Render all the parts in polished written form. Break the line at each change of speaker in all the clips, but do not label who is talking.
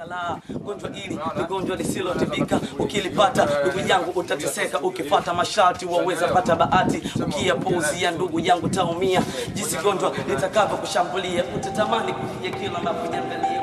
Kala gonjwa hili ni gonjwa lisilotibika, ukilipata ndugu yangu utateseka, ukifuata masharti waweza pata bahati, ukiyapuuzia ndugu yangu taumia, jinsi gonjwa litakavyo kushambulia, utatamani kufia kila unapoangalia.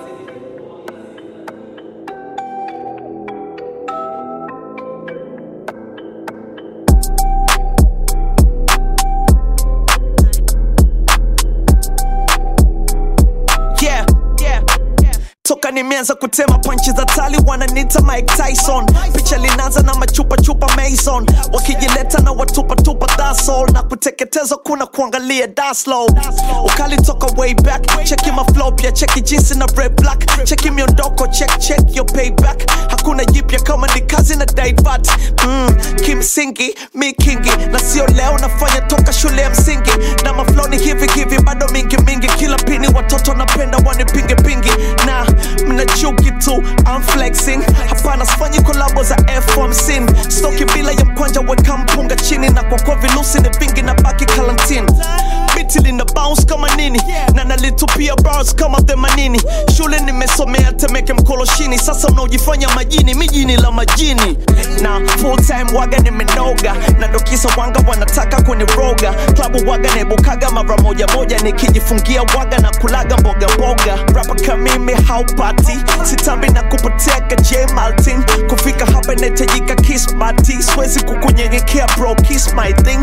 Toka nimeanza kutema punches za tali wananiita Mike Tyson. Picha linaanza na machupa Mason, wakijileta na watupa that's all, na kuteketezwa kuna kuangalia that's low. Ukali toka way back, cheki my flow pia cheki jinsi na red black, cheki miondoko check your payback. Hakuna jipya kama ni kazi na divert. Kimsingi mi kingi na sio leo, nafanya toka shule ya msingi, na maflow ni hivi bado mingi kila pini watoto napenda wanipinge pingi, na mna chuki tu I'm flexing, hapana sifanyi kolabo za F1 scene, stoki bila ya mkwanja weka mpunga chini, na kwa vilusi ni vingi na baki kalantini, biti lina bounce kama nini, na nalitupia bars kama 80. Shule nimesomea Temeke Mkoloshini, sasa unaojifanya majini mijini la majini, na full time waga nimenoga, na dokisa wanga wanataka kuniroga, klabu waga nebukaga mara moja nikijifungia waga na kulaga mboga rapa kama mimi haupati, sitambi na kupoteka J Martin, kufika hapa inahitajika kismati, siwezi kukunyenyekea bro kiss my thing.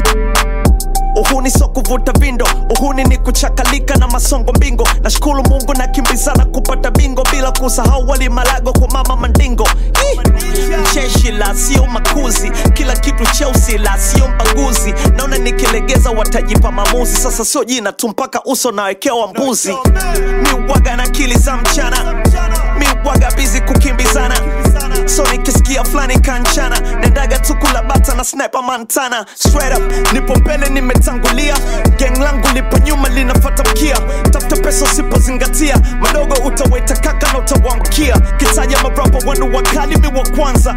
Uhuni so kuvuta vindo, uhuni ni kuchakalika na masongo mbingo, nashukuru Mungu na kimbizana kupata bingo, bila kusahau wali malago kwa mama mandingo. Mcheshi la sio makuzi, kila kitu Chelsea la sio mbaguzi, naona nikilegeza watajipa maamuzi, sasa sio jina tu mpaka uso nawekewa mbuzi. Mi waga na kili za mchana, mi waga busy kukimbizana, so nikisikia flani kanchana, nendaga tukula bata na sniper Montana. Straight up, nipo mbele nimetangulia, gang langu lipo nyuma linafuata mkia, tafuta pesa usipozingatia, madogo utaweta kaka na utawamkia, kitaja marapa wanu wakali mi wa kwanza,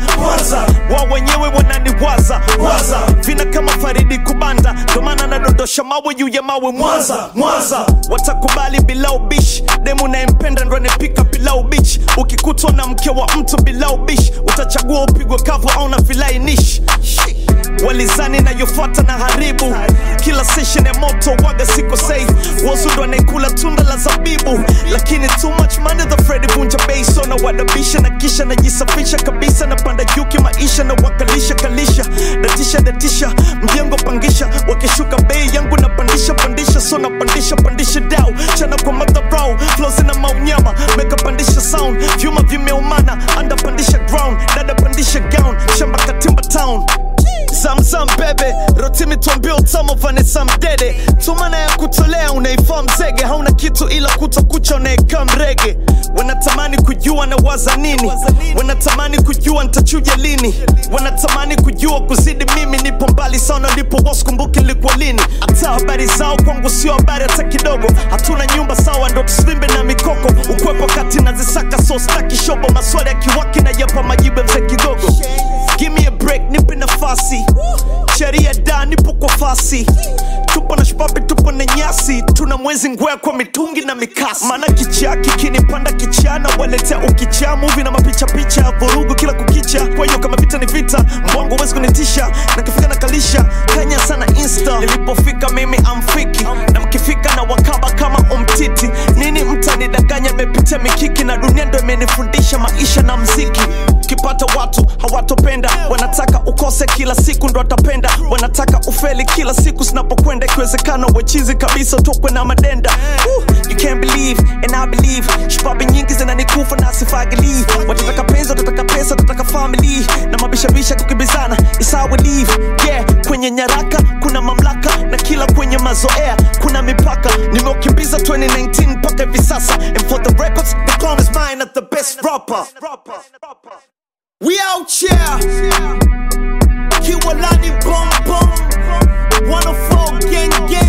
wao wenyewe wananiwaza, vina kama Faridi Kubanda, domana na dondosha mawe juu ya mawe Mwanza, watakubali bila ubishi, demu naempenda ndo anipika bila ubishi, ukikutwa na mke wa mtu bila ubishi, utachagua upigwe kavu au na filai nishi. Walizani na yofuata na haribu, kila session ya moto waga siko safe, wazundo anaikula tunda la zabibu, lakini too much money the Freddy vunja base, so na wadabisha na kisha najisafisha kabisa, na panda juki maisha na wakalisha kalisha, datisha mjengo pangisha, wakishuka bei yangu na pandisha, so na pandisha dao, chana kwa madharau, flows na maunyama, meka pandisha sound, vyuma vimeumana, anda pandisha ground, dada pandisha gown, shamba katimba town. Zamzam bebe, rotimi tuambia utamo Vanessa Mdede, tumana ya kutolea unaifaa mzege, hauna kitu ila kutokucha unaeka mrege. Wanatamani kujua na waza nini, wanatamani kujua nitachuja lini, wanatamani kujua kuzidi mimi, nipo mbali sana lipo waskumbuki likuwa lini, ata habari zao kwangu sio habari hata kidogo, hatuna nyumba sawa ndo tuslimbe na mikoko, ukwepo kati na zisaka so staki shobo, maswali ya kiwaki na yapa majibu mze kidogo. Give me a break, nipe nafasi, sheria da nipo kwa fasi, tupo na shpapi tupo na nyasi, tuna mwezi ngwea kwa mitungi na mikasi, mana kichaki kinipanda kichana, waletea ukichaa movie na mapicha vurugu kila kukicha, kwa hiyo kama vita ni vita, mbwangu wezi kunitisha, na kifika na kalisha kanya sana insta, nilipofika mimi amfiki, na mkifika na wakaba kama umtiti, nini mtanidanganya mepitia mikiki, na dunia ndo imenifundisha maisha na mziki. Kipata watu hawatopenda, wanataka ukose kila siku ndo watapenda, wanataka ufeli kila siku sinapokwenda, ikiwezekana wechizi kabisa utokwe na madenda. You can't believe and I believe, shupabi nyingi zinanikufa na sifagili, watataka penzi, watataka pesa, watataka family, na mabishabisha kukibizana is how we live. Yeah, kwenye nyaraka kuna mamlaka, na kila kwenye mazoea kuna mipaka, nimeukimbiza 2019 mpaka hivi sasa, and for the records the crown is mine at the best rapper. We out here, Kiwalani boom 104 gang